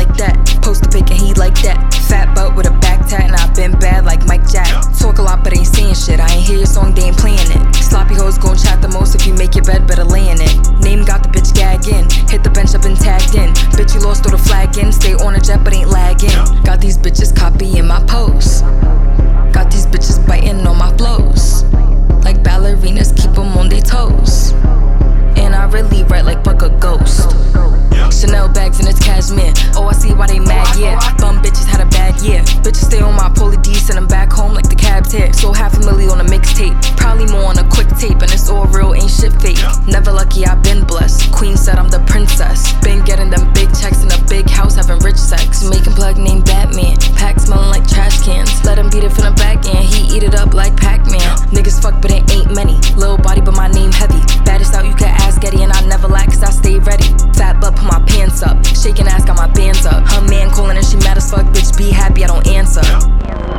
like that. Post a pic and he like that. Fat butt with a back tat and I've been bad like Mike Jack. Talk a lot but ain't saying shit. I ain't hear your song, they ain't playing it. Sloppy hoes gon' chat the most. If you make your bed, better lay in it. Name got the bitch gagging. Hit the bench, I've been tagged in. Bitch, you lost, throw the flag in. Stay on a jet but ain't lagging. Got these bitches copying my posts. Got these bitches biting on my flows. Like ballerinas, keep them on their toes. And I really write like fuck a ghost. Chanel bags and it's cashmere. Oh, I see why they mad, yeah. Bum bitches had a bad year. Bitches stay on my poly D, send them back home like the cab's here. So $500,000 on a mixtape, probably more on a quick tape. And it's all real, ain't shit fake. Never lucky, I've been blessed. Queen said I'm the princess. Been getting them big checks in a big house, having rich sex. Making plug named Batman. Pack smelling like trash cans. Let him beat it from the back end, he eat it up like Pac-Man. Niggas fuck but it ain't many. Little body but my name heavy. Baddest out, you can ask Getty. And I never lack cause I stay ready. Fat butt, put my pants up. Shaking ass, got my bands up. Her man calling and she mad as fuck. Bitch, be happy, I don't answer.